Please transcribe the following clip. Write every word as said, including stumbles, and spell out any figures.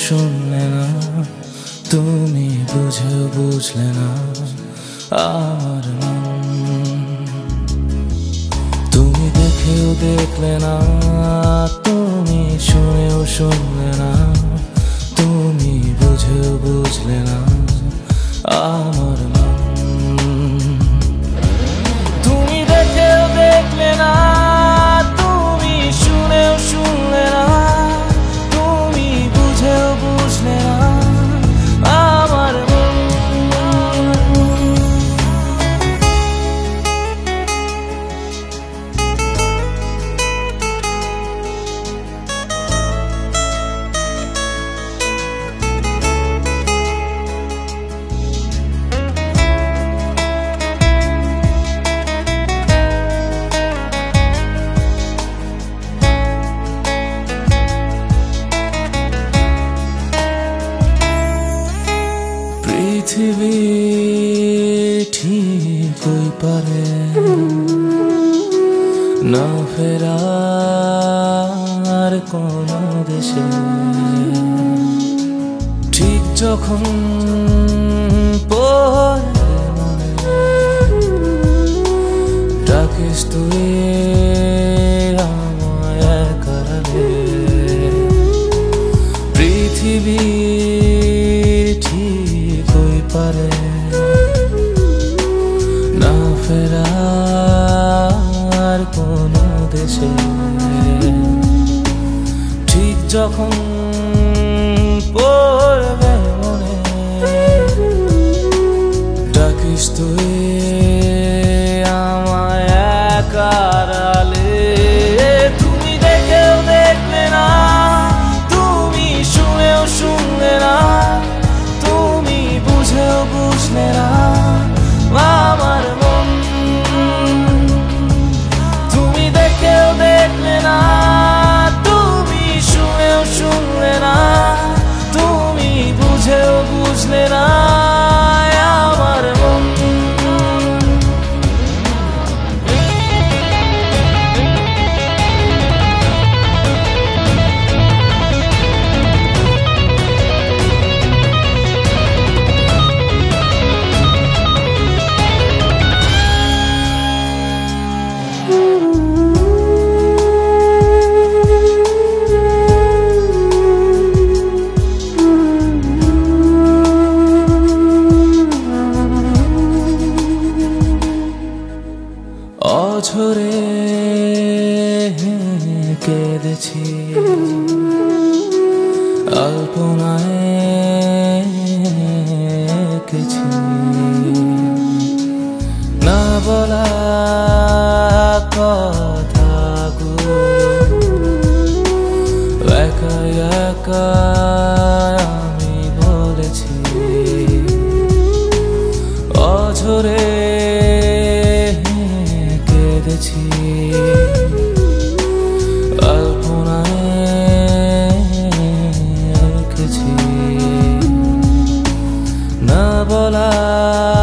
শুনলে না, তুমি বুঝেও বুঝলে না আমার মন। তুমি দেখেও দেখলে না, তুমি শুনেও শুনলে না, তুমি বুঝেও বুঝলে না আমার মন। তুমি দেখেও দেখলে না, তুমি শুনেও শুনলে না, তুমি বুঝেও বুঝলে না আমার মন। পৃথিবী ঠিকই পারে না ফেরার কোন দেশে, ঠিক যখন পড়ে মনে ডাকিস তুই আমায় একারে। পৃথিবী পারে না ফেরার কোন দেশে, ঠিক যখন পড়বে মনে ডাকিস তুই আমায় একারালে। তুমি দেখেও দেখলে না, তুমি শুনেও শুনলে না, বুঝেও বুঝলে না আমার মন। তুমি দেখেও দেখলে না, তুমি শুনেও শুনলে না, তুমি বুঝেও বুঝলে না আমার মন। অঝরে কেঁদেছি, আলপনায় এঁকেছি না বলা কথাগুলো, একা একা আমি বলেছি। অঝরে কেঁদেছি, আলপনায় এঁকেছি না বলা